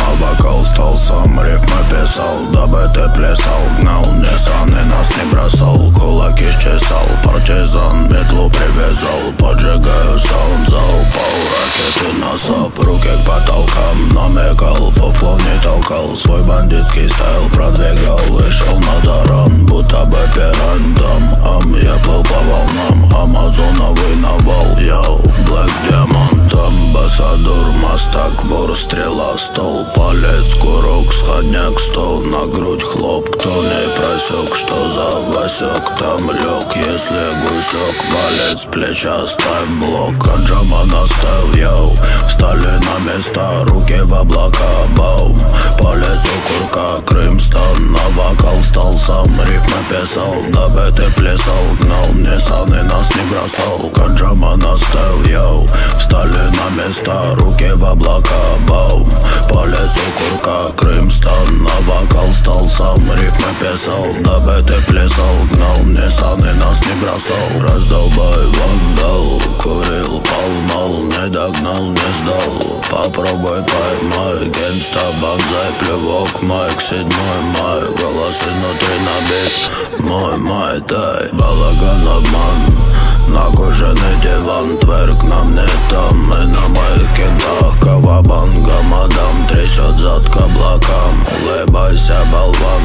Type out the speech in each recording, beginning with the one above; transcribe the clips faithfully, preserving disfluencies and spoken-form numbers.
на вокал стал сам, рифмы писал, дабы ты плясал. Гнал Ниссан и нас не бросал, кулаки счесал, партизан метлу привязал. Поджигаю саунд-зал, пол ракеты на сап, руки к потолкам намекал, фуфло не толкал, свой бандитский стайл продвигал и шел на таран, будто бы пирантом. Ам, я плыл по волнам, амазоновый навал. Йоу, Black Diamond, амбассадор, мастак, вор, стрела, стол, палец, курок, сходняк, стол, на грудь хлоп. Кто не просек, что за Васек, там лег, если гусек. Палец, плеча, ставь блок, Анджама наставь, йоу. Встали на места, руки в облака, баум. Палец у курка, Крымстан, на вокал стал сам, рифмы писал, дабы ты плясал. Гнал Ниссан и нас не бросал, Анджама наставь, йоу. Встали на места, руки в облака, баум. Палец у курка, Крымстан, на вокал стал сам, рифмы писал, дабы ты плясал. Гнал Ниссан и нас не бросал. Раздолбай, вандал, курил, поймал, не догнал, не сдал. Попробуй поймай, гангста, банзай, плевок, майк, седьмой май. Голос изнутри набит, мой май, тай. Балаган, обман, на кожаный диван, тверк нам не там. Мы на моих кентах, кавабанга, мадам трясет зад к облакам. Улыбайся, болван,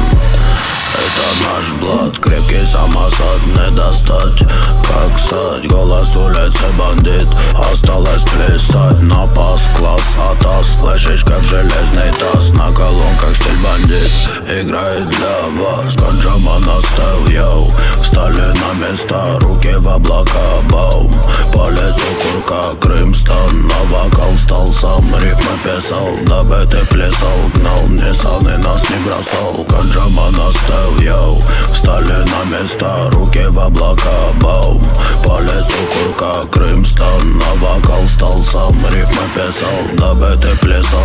это наш блат, крепкий самосад, не достать, как сать. Голос улицы бандит, осталось плясать. Напас, класс, атас, слышишь, как железный таз. На колонках стиль бандит, играет для вас. Анджама наставь, йоу. Встали на места, руки в облака, баум. Палец у курка, Крымстан, на вокал стал сам, рифмы писал, дабы ты плясал. Гнал Ниссан и нас не бросал, Анджама наставь, йоу. Встали на места, руки в облака, баум. Палец у курка, Крымстан, на вокал стал сам, рифмы писал, дабы ты плясал.